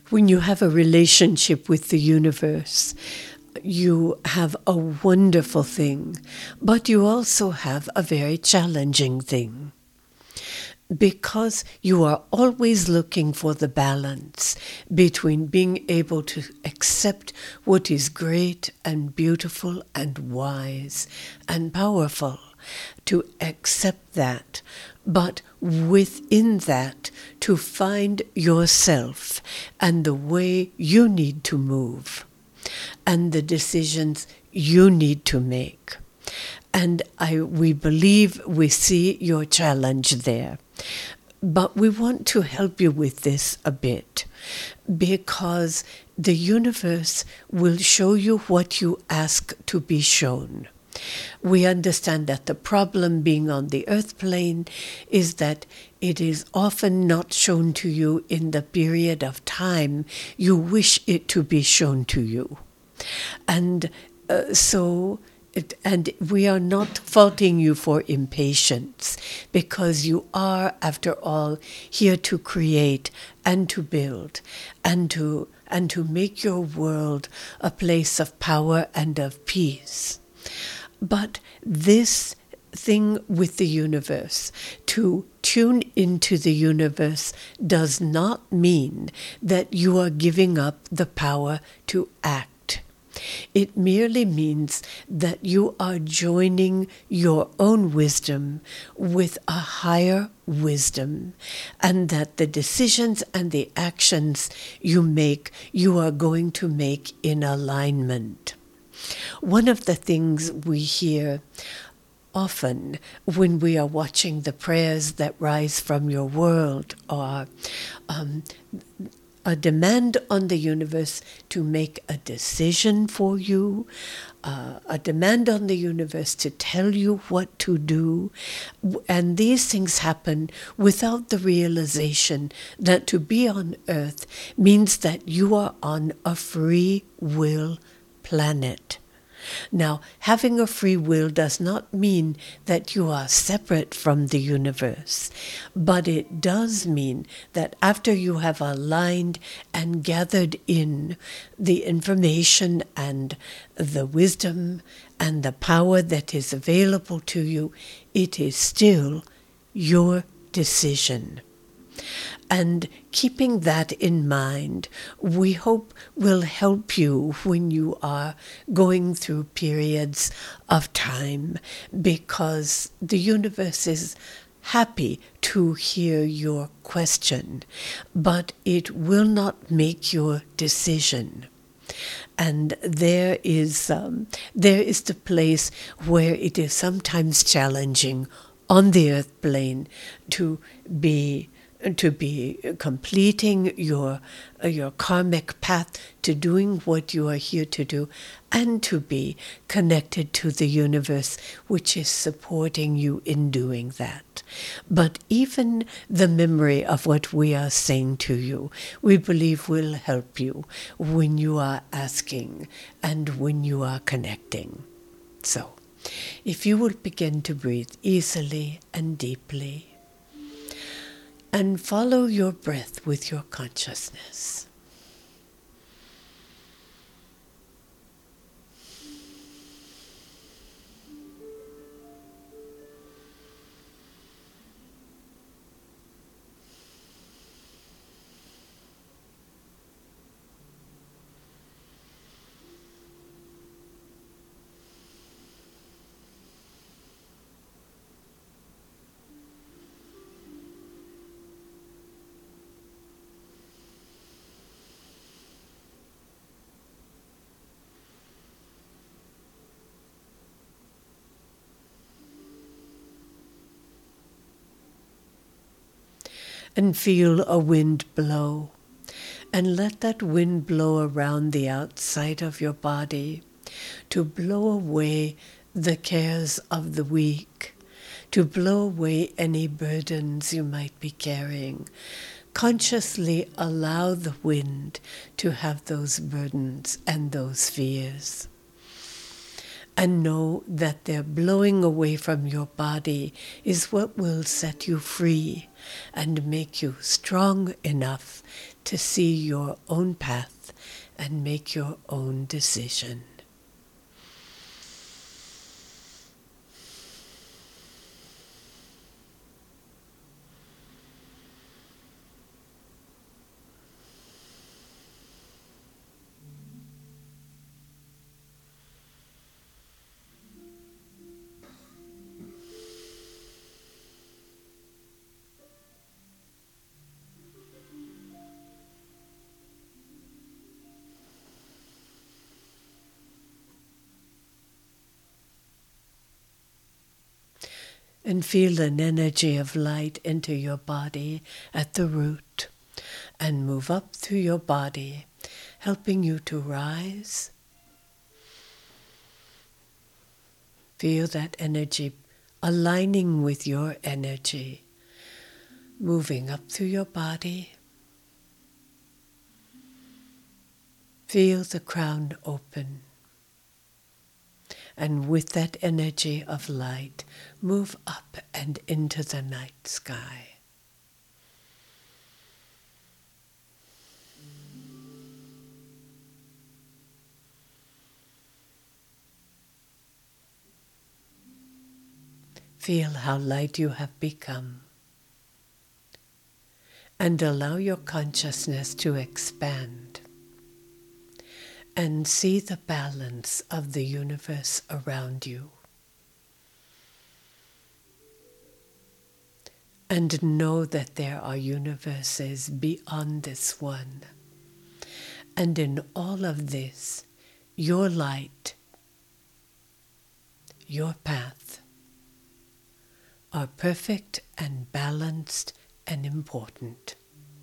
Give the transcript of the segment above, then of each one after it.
When you have a relationship with the universe, you have a wonderful thing, but you also have a very challenging thing. Because you are always looking for the balance between being able to accept what is great and beautiful and wise and powerful, to accept that, but within that to find yourself and the way you need to move and the decisions you need to make. And we believe we see your challenge there. But we want to help you with this a bit, because the universe will show you what you ask to be shown. We understand that the problem being on the earth plane is that it is often not shown to you in the period of time you wish it to be shown to you. And and we are not faulting you for impatience, because you are, after all, here to create and to build and to make your world a place of power and of peace. But this thing with the universe, to tune into the universe, does not mean that you are giving up the power to act. It merely means that you are joining your own wisdom with a higher wisdom, and that the decisions and the actions you make, you are going to make in alignment. One of the things we hear often when we are watching the prayers that rise from your world are a demand on the universe to make a decision for you, a demand on the universe to tell you what to do. And these things happen without the realization that to be on earth means that you are on a free will planet. Now, having a free will does not mean that you are separate from the universe, but it does mean that after you have aligned and gathered in the information and the wisdom and the power that is available to you, it is still your decision. And keeping that in mind, we hope will help you when you are going through periods of time, because the universe is happy to hear your question, but it will not make your decision. And there is the place where it is sometimes challenging on the earth plane to be completing your karmic path, to doing what you are here to do, and to be connected to the universe, which is supporting you in doing that. But even the memory of what we are saying to you, we believe will help you when you are asking and when you are connecting. So, if you will begin to breathe easily and deeply, and follow your breath with your consciousness. And feel a wind blow, and let that wind blow around the outside of your body, to blow away the cares of the week, to blow away any burdens you might be carrying. Consciously allow the wind to have those burdens and those fears. And know that their blowing away from your body is what will set you free and make you strong enough to see your own path and make your own decision. And feel an energy of light into your body at the root and move up through your body, helping you to rise. Feel that energy aligning with your energy, moving up through your body. Feel the crown open. And with that energy of light, move up and into the night sky. Feel how light you have become. And allow your consciousness to expand. And see the balance of the universe around you. And know that there are universes beyond this one. And in all of this, your light, your path, are perfect and balanced and important.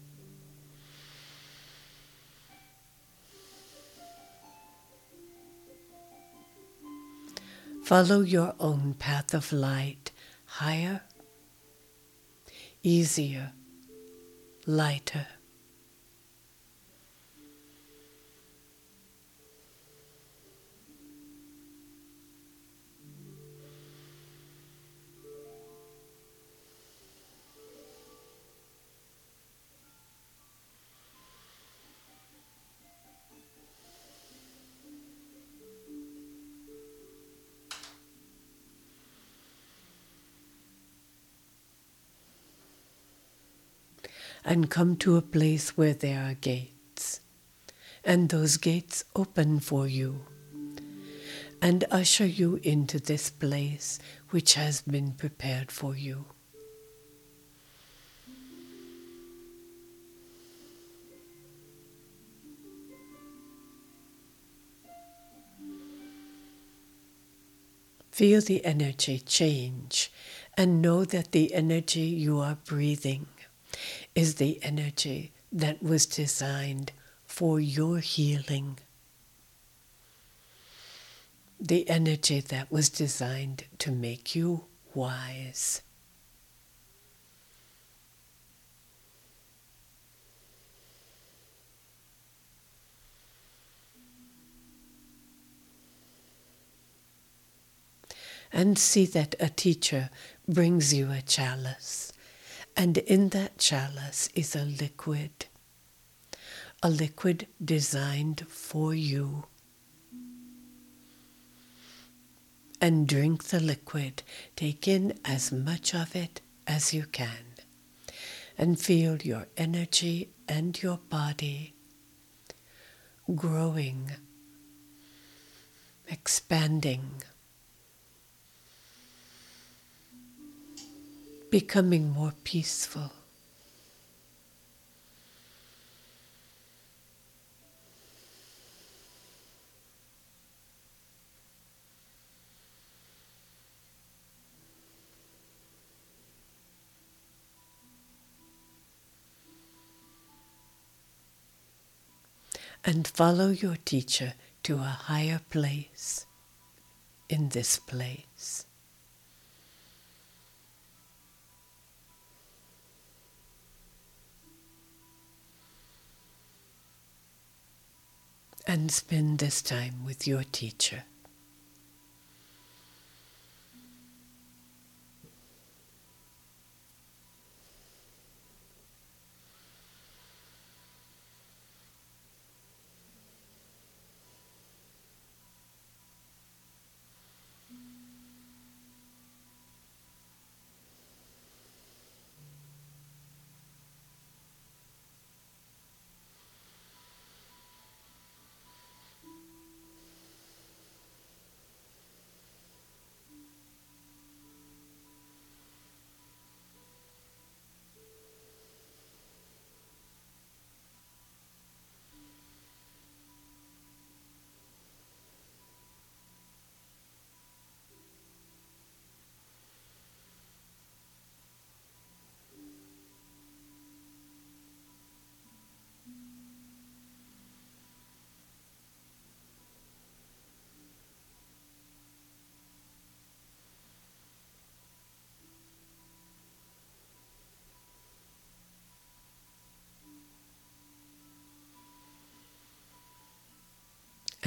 Follow your own path of light, higher, easier, lighter. And come to a place where there are gates. And those gates open for you and usher you into this place which has been prepared for you. Feel the energy change and know that the energy you are breathing is the energy that was designed for your healing. The energy that was designed to make you wise. And see that a teacher brings you a chalice. And in that chalice is a liquid designed for you. And drink the liquid. Take in as much of it as you can. And feel your energy and your body growing, expanding, becoming more peaceful. And follow your teacher to a higher place in this place. And spend this time with your teacher.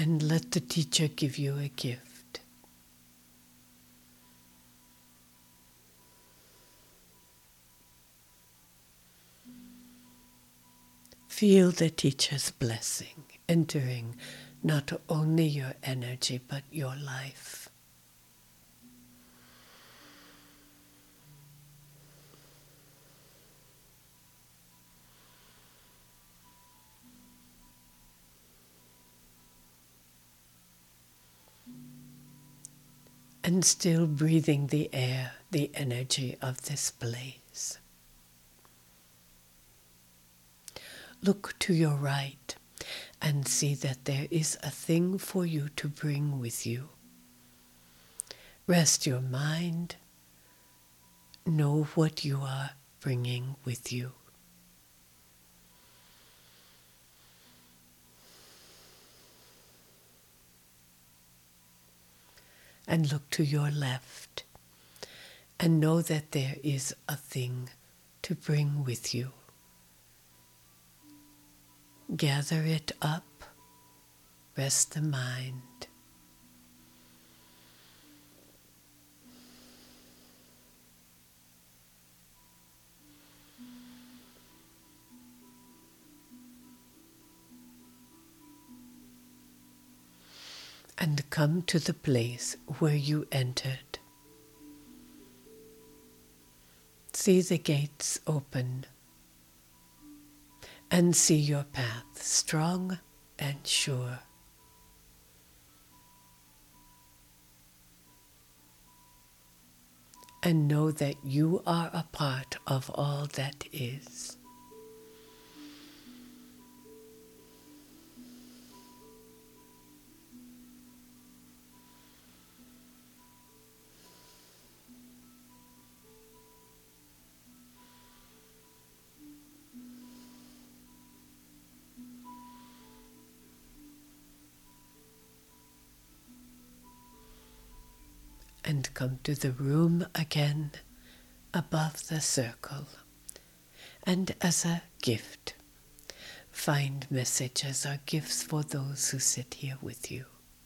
And let the teacher give you a gift. Feel the teacher's blessing entering not only your energy but your life. And still breathing the air, the energy of this place. Look to your right and see that there is a thing for you to bring with you. Rest your mind. Know what you are bringing with you. And look to your left and know that there is a thing to bring with you. Gather it up, rest the mind. And come to the place where you entered. See the gates open and see your path strong and sure. And know that you are a part of all that is. And come to the room again above the circle. And as a gift, find messages or gifts for those who sit here with you.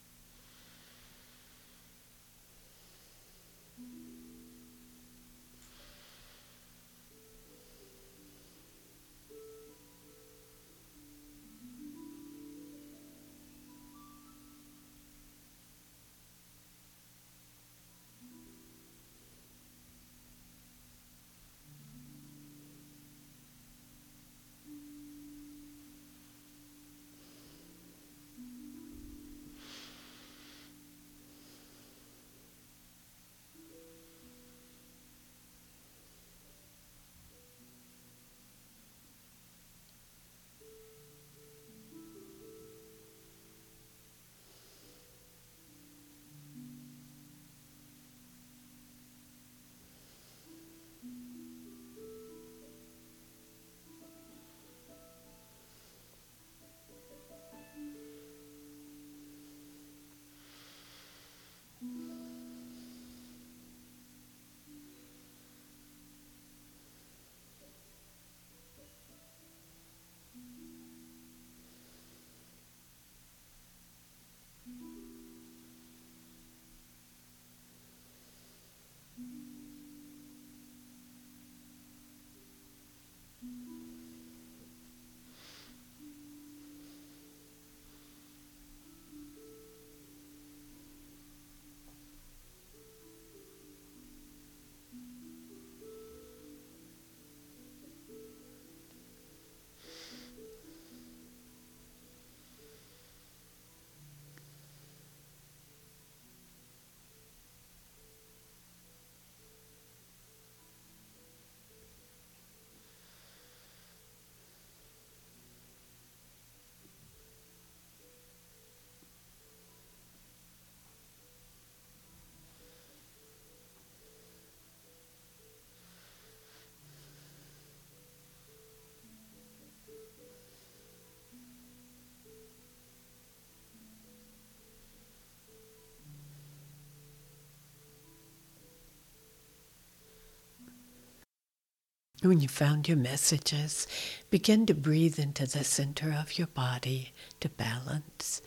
When you found your messages, begin to breathe into the center of your body to balance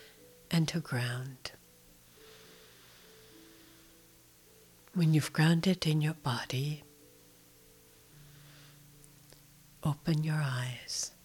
and to ground. When you've grounded in your body, open your eyes.